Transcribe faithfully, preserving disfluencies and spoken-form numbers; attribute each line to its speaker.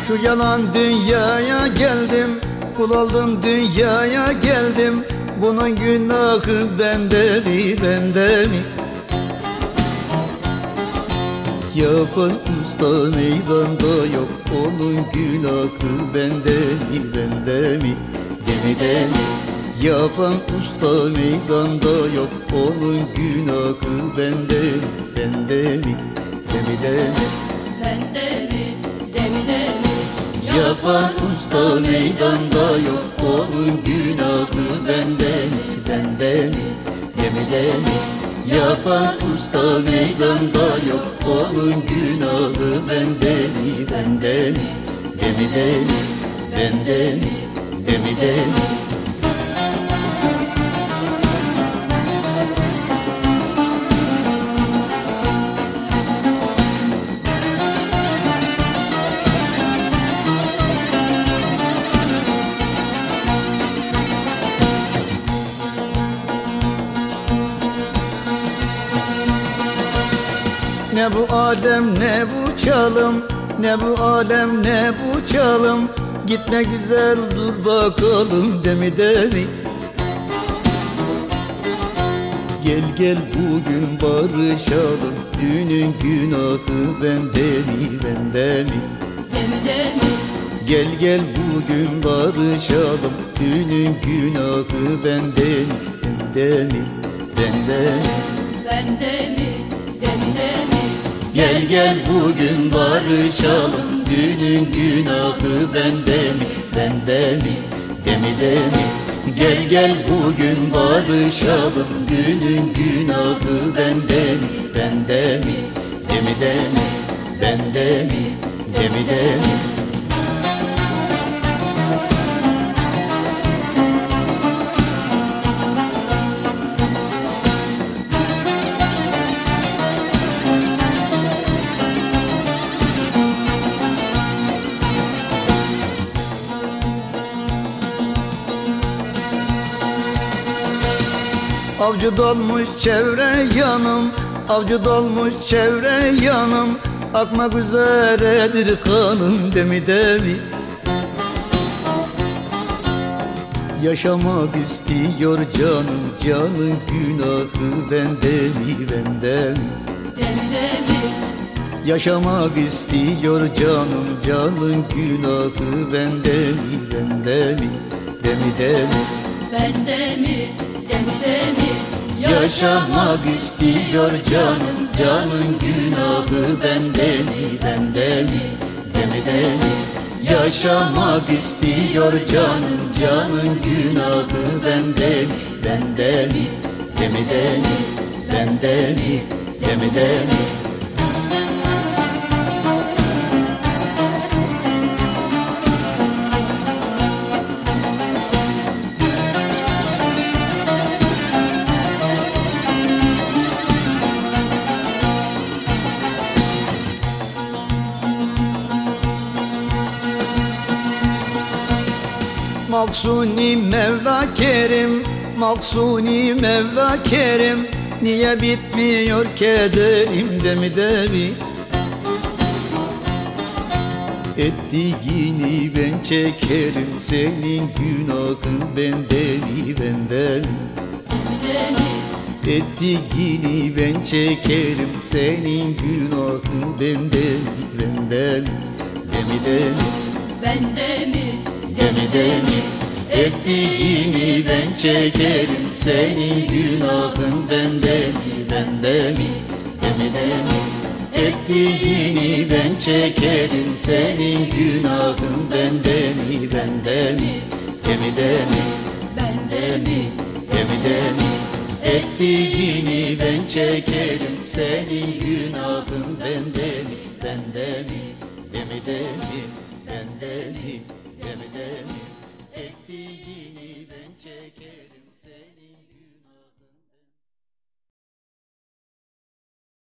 Speaker 1: Şu yalan dünyaya geldim, kul oldum dünyaya geldim. Bunun günahı bende mi, bende mi? Yapan usta meydanda yok, onun günahı bende mi, bende mi? Gemide mi? Yapan usta meydanda yok, onun günahı bende mi, bende mi? Gemide mi?
Speaker 2: Bende mi, demide mi?
Speaker 1: Yapan usta meydanda yok, onun günahı bende mi, bende mi? Gemide mi? Yapan usta meydanda yok, onun günahı bende mi, bende mi? Gemide mi? Bende mi? Gemide mi? Ne bu alem ne bu çalım, ne bu alem ne bu çalım. Gitme güzel dur bakalım demide mi? Gel gel bugün barışalım, dünün günahı bende mi, bende mi?
Speaker 2: Demide mi?
Speaker 1: Gel gel bugün barışalım, dünün günahı bende mi, bende mi? Bende mi?
Speaker 2: Bende mi, demide mi?
Speaker 1: Gel gel bugün barışalım, dünün günahı bende mi, bende mi? Demide mi? Gel gel bugün barışalım, dünün günahı bende mi, bende mi? Demide mi? Bende mi? Demide mi? Avcı dolmuş çevre yanım, avcı dolmuş çevre yanım. Akmak üzeredir kanım demide mi? Yaşamak istiyor canım, canın günahı bende mi, bende mi?
Speaker 2: Demide mi?
Speaker 1: Yaşamak istiyor canım, canın günahı bende mi, bende mi? Demide mi?
Speaker 2: Bende mi, demide mi?
Speaker 1: Yaşamak istiyor canım, canın günahı bende mi, bende mi? Demide mi? Yaşamak istiyor canım, canın günahı bende mi, bende mi? Demide mi? Bende mi? Demide mi? Maksuni Mevla Kerim, Maksuni Mevla Kerim. Niye bitmiyor kederim demide mi? Ettiğini ben çekerim, senin günahın bende mi, bende mi?
Speaker 2: Demide mi?
Speaker 1: Ettiğini ben çekerim, senin günahın bende mi, bende mi? Demide mi?
Speaker 2: Bende mi?
Speaker 1: Demide mi? Ettiğini ben çekerim, senin günahın bende mi, bende mi? Demide mi? Ettiğini ben çekerim, senin günahın bende mi, bende mi? Demide mi?
Speaker 2: Bende mi?
Speaker 1: Demide mi? Ettiğini ben çekerim, senin günahın bende mi, bende mi? Demide mi? Bende mi? Demide mi?